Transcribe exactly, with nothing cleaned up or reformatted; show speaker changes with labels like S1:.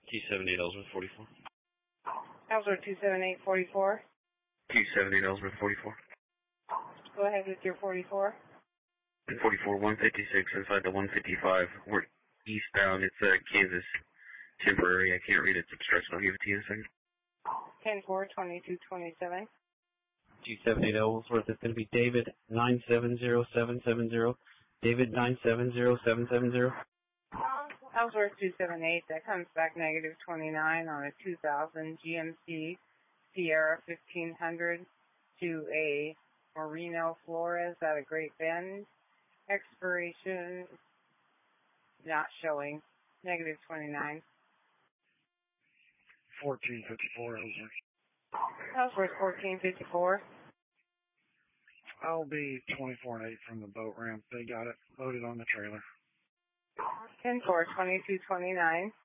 S1: two seventy-eight Ellsworth forty-four.
S2: Ellsworth two seven eight four four.
S1: two seventy-eight Ellsworth forty-four.
S2: Go ahead with your forty-four.
S1: forty-four, one fifty-six inside the one fifty-five. We're eastbound. It's uh, Kansas. Temporary. I can't read its obstruction. I'll give it to you in a second.
S2: ten four, twenty-two twenty-seven.
S1: two seventy-eight Ellsworth. It's going to be David nine seven zero seven seven zero. David nine seven zero seven seven zero.
S2: Ellsworth two seven eight. That comes back negative twenty-nine on a two thousand G M C Sierra fifteen hundred to a Marino Flores at a Great Bend. Expiration not showing. Negative twenty-nine.
S3: fourteen fifty-four Ellsworth.
S2: Ellsworth fourteen fifty-four.
S3: I'll be twenty-four and eight from the boat ramp. They got it loaded on the trailer.
S2: ten four, twenty-two twenty-nine.